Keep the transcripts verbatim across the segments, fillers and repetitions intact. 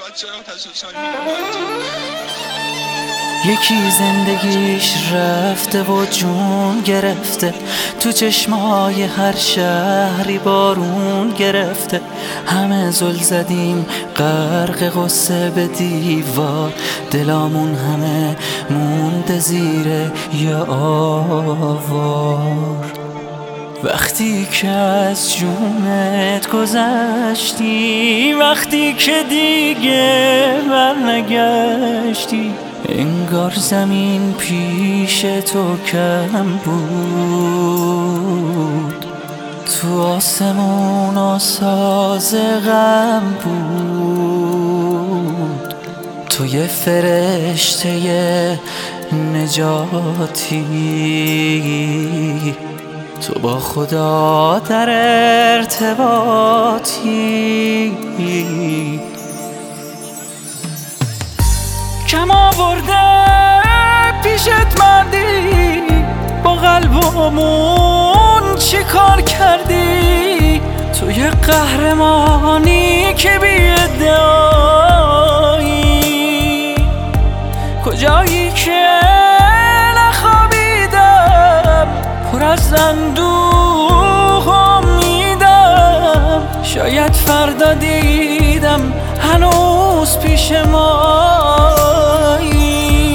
یکی زندگیش رفته و جون گرفته، تو چشمای هر شهری بارون گرفته. همه زل زدیم غرق غصه به دیوار، دلامون همه مونده زیر یه آوار. وقتی که از جونت گذشتی، وقتی که دیگه برنگشتی، انگار زمین پیش تو کم بود، تو آسمون آساز غم بود. تو یه فرشته نجاتی، تو با خدا در ارتباطی. کم آورده پیشت مردی، با قلبمون چی کار کردی؟ تو یه قهرمانی که بی ادعایی، کجایی که نخوابیدم پر از اندوه امیدم. شاید فردا دیدم هنوز پیش مایی.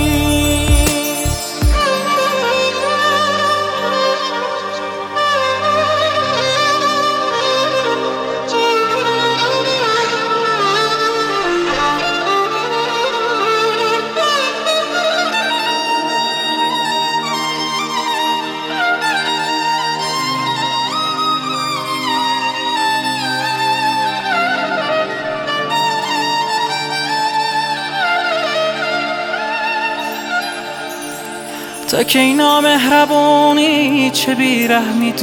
تا که اینا مهربونی چه بیرحمی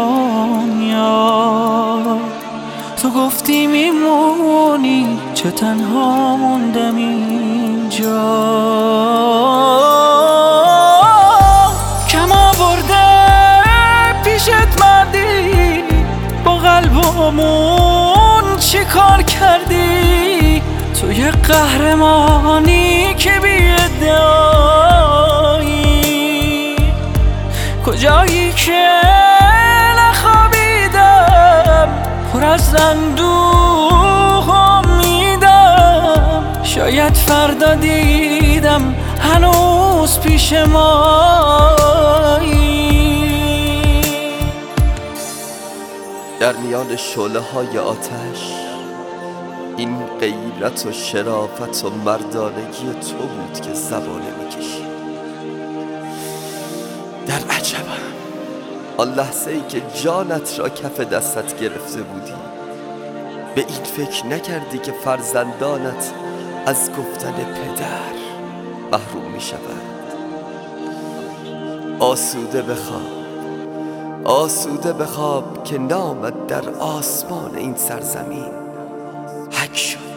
دنیا، تو گفتی میمونی چه تنها موندم اینجا. کم آورده پیشت مردی، با قلبمون چی کار کردی؟ تو یه قهرمانی که بی ادعایی، کجایی که نخوابیدم پر از اندوه امیدم. شاید فردا دیدم هنوز پیش مایی. در میان شعله های آتش این غیرت و شرافت و مردانگی تو بود که زبانه میکشی. در عجبم آن لحظه ای که جانت را کف دستت گرفته بودی، به این فکر نکردی که فرزندانت از گفتن پدر محروم می شوند. آسوده بخواب، آسوده بخواب که نامت در آسمان این سرزمین حک شد.